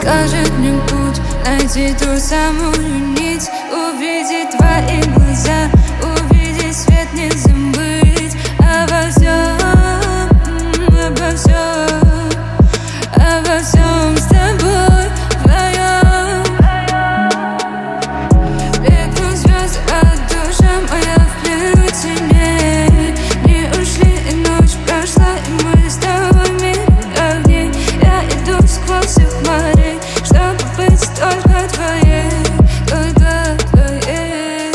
покажет мне путь, найти ту самую нить, увидеть твои глаза, увидеть свет, не забыть обо всем, обо всем, обо всем с тобой вдвоем. Бегут звезды, а душа моя в плену теней. Не ушли, и ночь прошла, и мы с тобой в мире огней. Я иду сквозь их морей, чтобы быть только твоей, только твоей.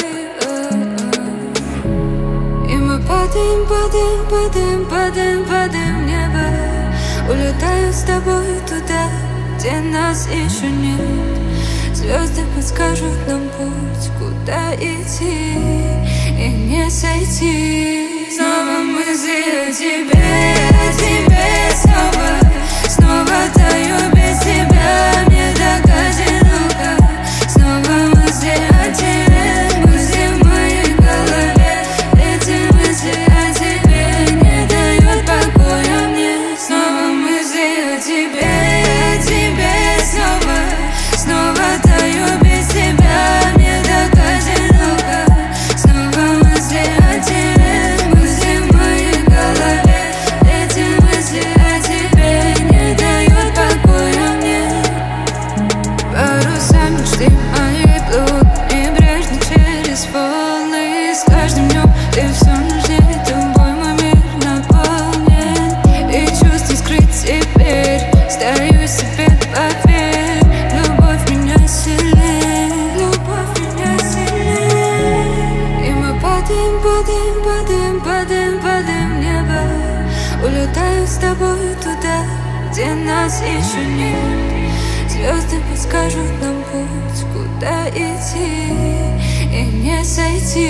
И мы падаем, падаем, падаем, падаем, падаем в небо. Улетаю с тобой туда, где нас еще нет. Звезды подскажут нам путь, куда идти и не сойти. Снова мысли о тебе, снова, снова таю без тебя, мне так одиноко. Снова мысли о тебе, мысли в моей голове. Эти мысли о тебе не дают покоя мне. Снова мысли о тебе, снова, снова таю без тебя, мне так одиноко. Снова мысли о тебе, мысли в моей голове. Эти мысли о тебе не дают покоя мне. Паруса мечты моей плывут небрежно через волны. С каждым днем ты все нужнее, тобой мой мир наполнен. И чувств скрыть теперь, стою себе, поверь. Любовь меня сильнее, любовь меня сильнее. И мы падаем, падаем, падаем, падаем, падаем в небо. Улетаю с тобой туда, где нас еще нет. Звезды подскажут нам путь, куда идти и не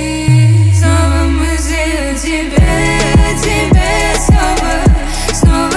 сойти. Снова мысли о тебе, снова, снова